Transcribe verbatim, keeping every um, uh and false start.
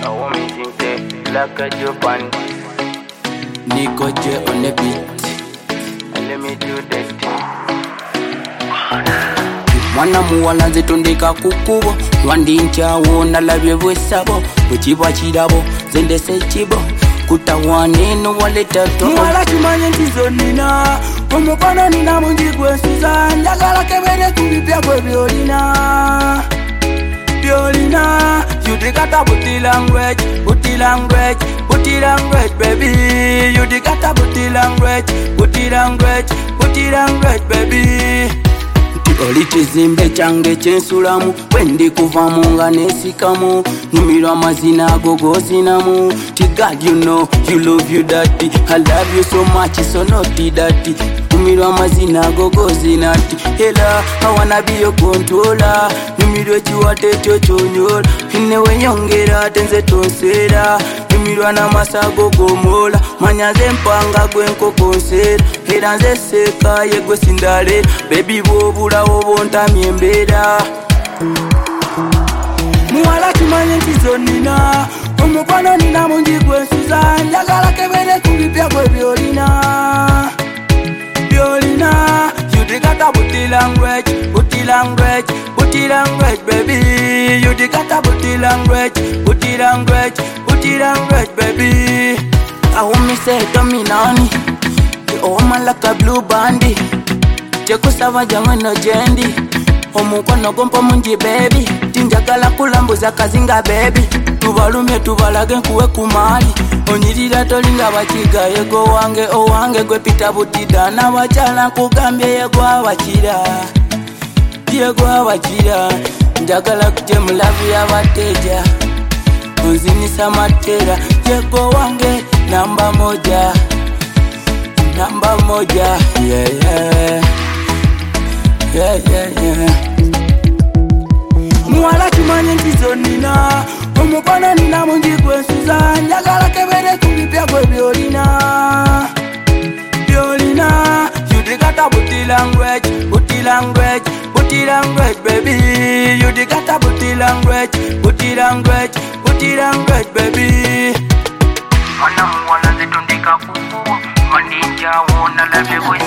I want me think that like a Japan. Nico J on the beat. And let me do that thing. Mwana muwala zetondeka kukubo Wandi nchawo nalabye bwesabo Bwekiba kirabo zende sekibo Kutawane no waleta to Mwala chimanye ntizo nina Omukono nina mungi gwensuza Njagala kebere kubipya kwe byolina Byolina You the got a booty language Booty language Booty language baby You the got a booty language Booty language Booty language baby Oli kizimbe kyange kyensulamu Wendi kuvamu nga nesikamu Nyumirwa amazina ago gozinamu God you know, you love you daddy I love you so much, so naughty daddy Nyumirwa amazina ago gozinati Hela, I wanna be your controller Nyumirwa chiwate chochonyola Inewe nyongera, tenze tonsera Nyumirwa na masago gomola Manyaze mpanga gwenko konsera Hera nze seka yegwe sindale Baby bobula obonta miembera Mwala kimanye ntizo nina Omukwano nina mungi gwensuza Njagala kebere kubipya kwe byolina Byolina You the got a booty language Booty language Booty language baby You the got a booty language Booty language Booty language baby I want me say dominani Oh man like a blue bandy Chekusava jamwe no jendi Omukwano gompo mungi baby Tinjagala kulambuza kazinga baby Tubalumye tubalage nkuwe kumali Onyirira tolinga bakiga yego wange owange gwe pita butida Nabachala nkugambye yego abakira Yego abakira Njagala kuje mulavi abateja Onzinisa matera Yego wange namba moja Namba moja Yeah yeah Yeah yeah yeah Mwala kimanye ntizo nina Omukono nina mungi gwensuza Njagala kebere kubipya kwe byolina Byolina You the got a booty language Booty language Booty language baby You the got a booty language Booty language Booty language baby Mwana muwala zetondeka kukuwa Wandi nchawo nalabye bwesabo